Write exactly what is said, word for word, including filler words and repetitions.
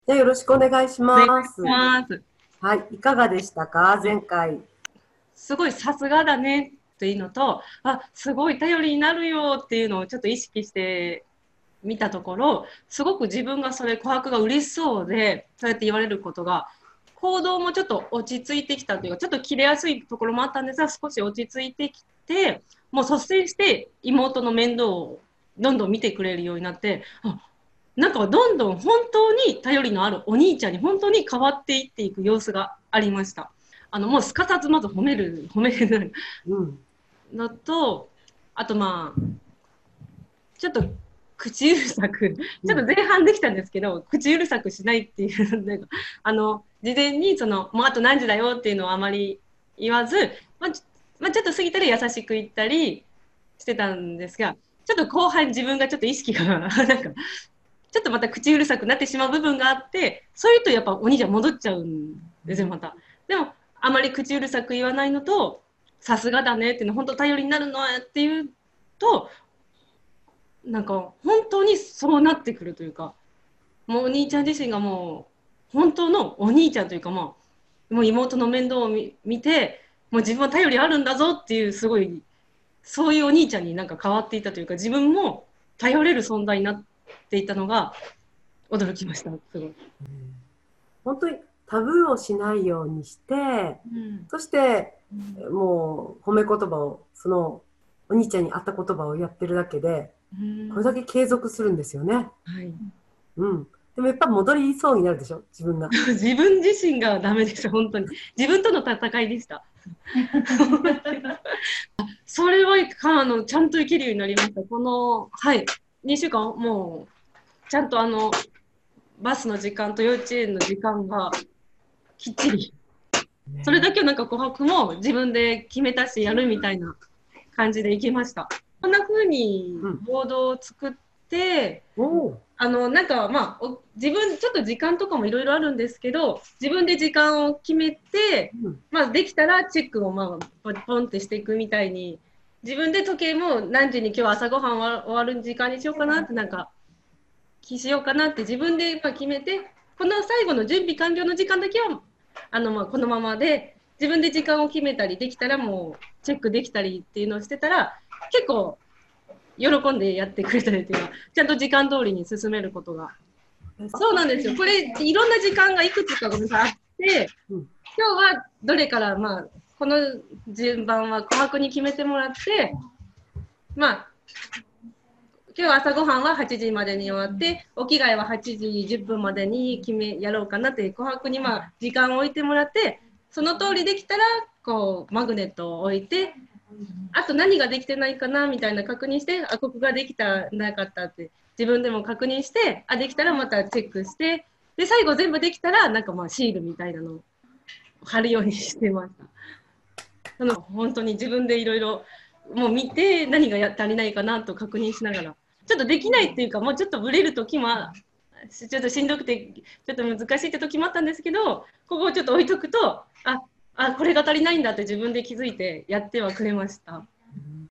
じゃあよろしくお願いしお願いします。 ます。 はい、いかがでしたか前回。 すごいさすがだねっていうのと、あ、すごい頼りになるよっていうのをちょっと意識してみたところ、すごく自分がそれ、琥珀が嬉しそうで、そうやって言われることが、行動もちょっと落ち着いてきたというか、ちょっと切れやすいところもあったんですが、少し落ち着いてきて、もう率先して妹の面倒をどんどん見てくれるようになって、あ、なんかどんどん本当に頼りのあるお兄ちゃんに本当に変わっていっていく様子がありました。あのもうすかさずまず褒める褒めるうん。 のと、あとまあちょっと口うるさく、ちょっとうん。 前半できたんですけど、口うるさくしないっていうのあの事前にそのもうあと何時だよっていうのをあまり言わず、まあ、ちまあ、ちょっと過ぎたら優しく言ったりしてたんですが、ちょっと後半自分がちょっと意識がなんかちょっとまた口うるさくなってしまう部分があって、そういうとやっぱお兄ちゃん戻っちゃうんですよ、また。でも、あまり口うるさく言わないのと、さすがだねっていうの、本当頼りになるのっていうと、なんか本当にそうなってくるというか、もうお兄ちゃん自身がもう、本当のお兄ちゃんというか、まあ、もう妹の面倒を見見て、もう自分は頼りあるんだぞっていう、すごい、そういうお兄ちゃんになんか変わっていたというか、自分も頼れる存在になっていたのが、驚きました、すごい。 本当にタブーをしないようにして、 うん。 そしてうん。 もう褒め言葉を、そのお兄ちゃんに合った言葉をやってるだけで、 うん。 これだけ継続するんですよね。 はい。 うん。でもやっぱ戻りそうになるでしょ自分が。 自分自身がダメでした、本当に。自分との戦いでした。それはあのちゃんと生きるようになりました。この、はい、にしゅうかん、もう、ちゃんとあの、バスの時間と幼稚園の時間がきっちり。それね。 だけなんか琥珀も自分で決めたし、やるみたいな感じで行きました。こんな風にうん。 ボードを作って、 おお。 あの、なんか、まあ、お自分、ちょっと時間とかもいろいろあるんですけど、自分で時間を決めて、 うん。 まあ、できたらチェックを、まあ、ポンポンってしていくみたいに、自分で時計も何時に今日朝ごはんは終わる時間にしようかなって、なんか、気しようかなって自分でまあ決めて、この最後の準備完了の時間だけは、あの、まあ、このままで、自分で時間を決めたり、できたらもう、チェックできたりっていうのをしてたら、結構、喜んでやってくれたりっていうのは、ちゃんと時間通りに進めることが。そうなんですよ。これ、いろんな時間がいくつかごめんなさいあって、 うん。 今日はどれから、まあ、この順番は琥珀に決めてもらって、まあ、今日朝ごはんははちじまでに終わって、お着替えははちじじゅっぷんまでに決めやろうかなって、琥珀にまあ時間を置いてもらって、その通りできたら、こう、マグネットを置いて、あと何ができてないかなみたいな確認して、あ、ここができた、なかったって、自分でも確認して、あ、できたらまたチェックして、で、最後全部できたら、なんかまあシールみたいなのを貼るようにしてました。その本当に自分でいろいろもう見て、何が足りないかなと確認しながら、ちょっとできないっていうか、もうちょっとブレる時も、ちょっとしんどくて、ちょっと難しいって時もあったんですけど、ここをちょっと置いとくと、あ、あ、これが足りないんだって自分で気づいてやってはくれました。